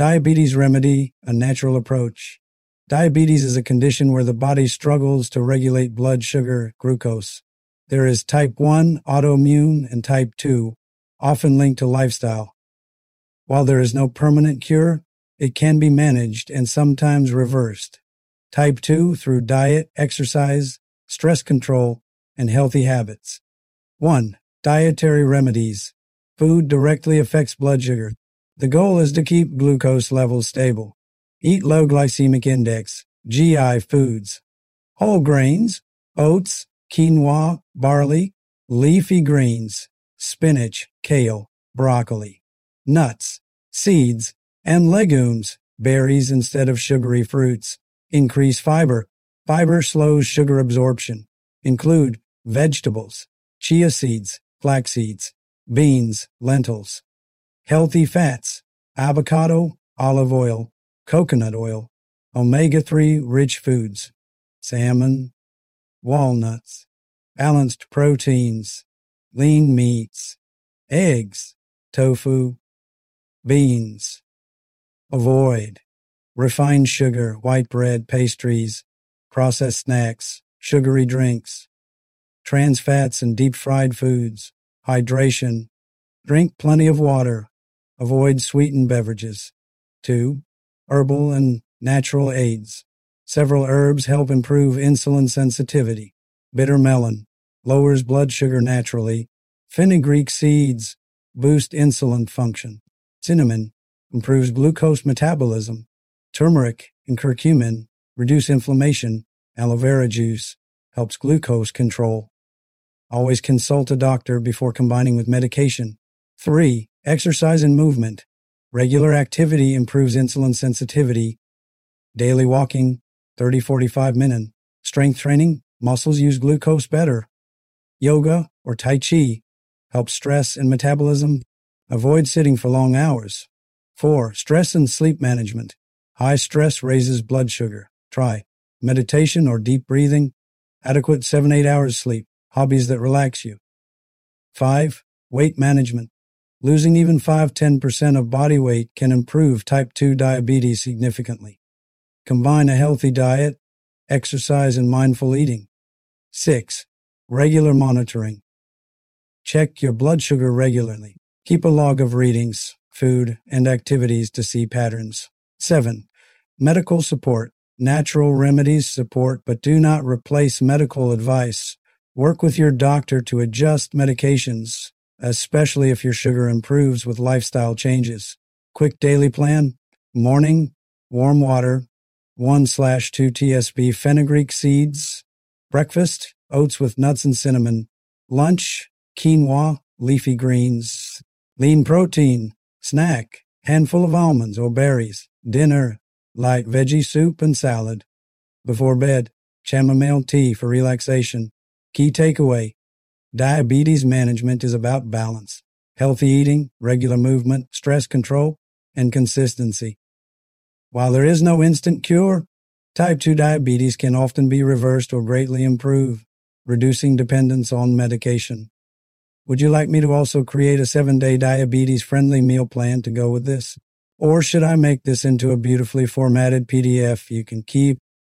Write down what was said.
Diabetes remedy, a natural approach. Diabetes is a condition where the body struggles to regulate blood sugar, glucose. There is type 1, autoimmune, and type 2, often linked to lifestyle. While there is no permanent cure, it can be managed and sometimes reversed. Type 2 through diet, exercise, stress control, and healthy habits. 1. Dietary remedies. Food directly affects blood sugar. The goal is to keep glucose levels stable. Eat low glycemic index, GI foods. Whole grains, oats, quinoa, barley, leafy greens, spinach, kale, broccoli, nuts, seeds, and legumes, berries instead of sugary fruits. Increase fiber. Fiber slows sugar absorption. Include vegetables, chia seeds, flax seeds, beans, lentils. Healthy fats, avocado, olive oil, coconut oil, omega-3 rich foods, salmon, walnuts, balanced proteins, lean meats, eggs, tofu, beans. Avoid refined sugar, white bread, pastries, processed snacks, sugary drinks, trans fats and deep-fried foods. Hydration. Drink plenty of water. Avoid sweetened beverages. 2. Herbal and natural aids. Several herbs help improve insulin sensitivity. Bitter melon lowers blood sugar naturally. Fenugreek seeds boost insulin function. Cinnamon improves glucose metabolism. Turmeric and curcumin reduce inflammation. Aloe vera juice helps glucose control. Always consult a doctor before combining with medication. 3. Exercise and movement. Regular activity improves insulin sensitivity. Daily walking, 30-45 minutes. Strength training, muscles use glucose better. Yoga or Tai Chi helps stress and metabolism. Avoid sitting for long hours. 4. Stress and sleep management. High stress raises blood sugar. Try meditation or deep breathing. Adequate 7-8 hours sleep. Hobbies that relax you. 5. Weight management. Losing even 5-10% of body weight can improve type 2 diabetes significantly. Combine a healthy diet, exercise, and mindful eating. 6. Regular monitoring. Check your blood sugar regularly. Keep a log of readings, food, and activities to see patterns. 7. Medical support. Natural remedies support, but do not replace medical advice. Work with your doctor to adjust medications, especially if your sugar improves with lifestyle changes. Quick daily plan. Morning, warm water, 1/2 TSP fenugreek seeds. Breakfast, oats with nuts and cinnamon. Lunch, quinoa, leafy greens. Lean protein. Snack, handful of almonds or berries. Dinner, light veggie soup and salad. Before bed, chamomile tea for relaxation. Key takeaway: diabetes management is about balance, healthy eating, regular movement, stress control, and consistency. While there is no instant cure, type 2 diabetes can often be reversed or greatly improved, reducing dependence on medication. Would you like me to also create a 7-day diabetes-friendly meal plan to go with this? Or should I make this into a beautifully formatted PDF you can keep